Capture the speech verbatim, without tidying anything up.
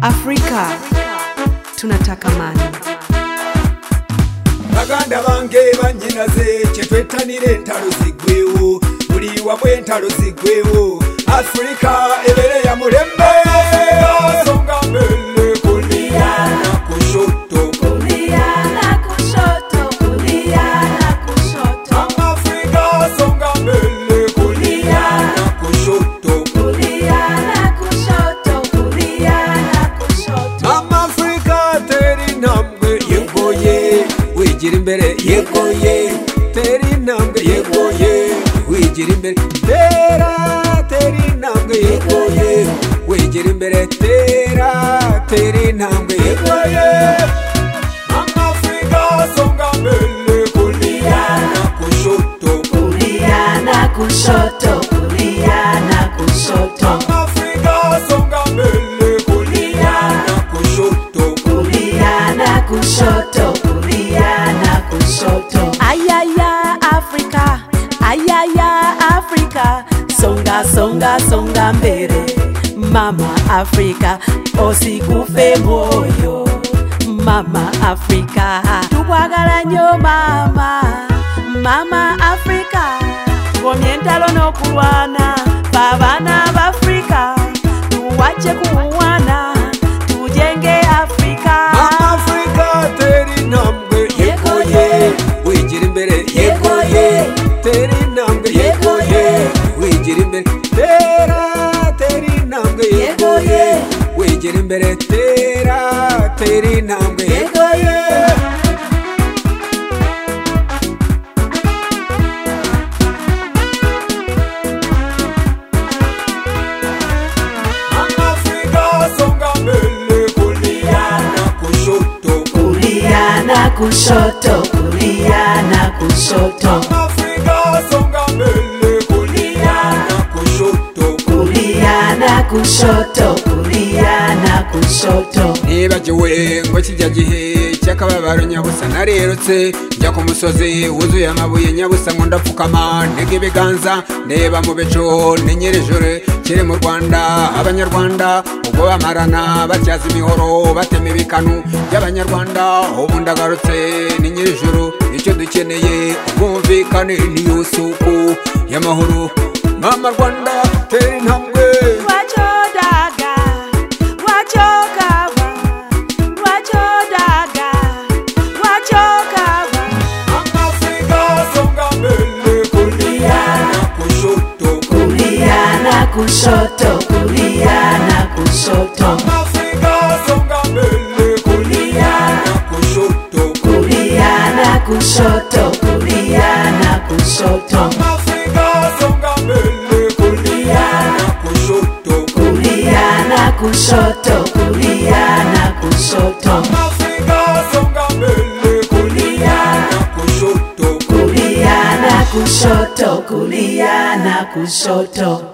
Afrika tunataka amani. Baganda bange banyinaze chetwetanire entalo zigwewo buli wabwe entalo zigwewo Afrika ebere ya mulembe songa mbele kulia na kushoto Kulia na kushoto, kulia na kushoto. Afrika songa mbele kulia na kushoto Kulia na kushoto, kulia na kushoto. Mama Afrika teri namwe yegoye wigira imbere yegoye teri namwe yegoye wigira imbere tera teri namwe yegoye wigira imbere tera teri namwe yegoye Mama Afrika songa mbele kulia na kushoto Kulia na kushoto, kulia na kushoto. Mama Afrika songa mbele kulia na kushoto Kulia na kushoto, kulia na kushoto. Ayaya Afrika, ayaya Afrika. Songa songa songa mbele. Mama Afrika, osikufe moyo. Mama Afrika, tubwagala nyo mama. Mama Afrika, tukomye entalo n'okulwana. Babana b'Afrika, tuwache kuwana. Tujenge Afrika. Mama Afrika teri namwe yegoye wigira imbere yegoye teri namwe yegoye wigira imbere tera teri namwe yegoye wigira imbere tera teri namwe yegoye Mama Afrika songa mbele kulia na kushoto Kulia na kushoto, kulia na kushoto. Afrika songa mbele kulia na kushoto Kulia na kushoto, kulia na kushoto. nibagiwe ngo kijya gihe cy'akababaro nyabusa narerutse njya ku musozi wuzuye amabuye nyabusa ngo ndapfukama ntega ibiganza ndeba mu bicu ni nyirijoro kiri mu Rwanda abanyarwanda ubwo bamarana batyaza imihoro batema ibikanu by'abanyarwanda ubu ndagarutse ni nyirijoro icyo dukeneye ubwumvikane niyo suku y'amahoro Mama Rwanda tera intambwe Wachodaga, wachokawa, wachodaga, wachokawa. Afrika songa mbele kulia na kushoto Kulia na kushoto, kulia na kushoto. Afrika songa mbele kulia na kushoto Kulia na kushoto, kulia na kushoto. Afrika songa mbele kulia na kushoto Kulia na kushoto, kulia na kushoto. Afrika songa mbele kulia na kushoto Kulia na kushoto, kulia na kushoto.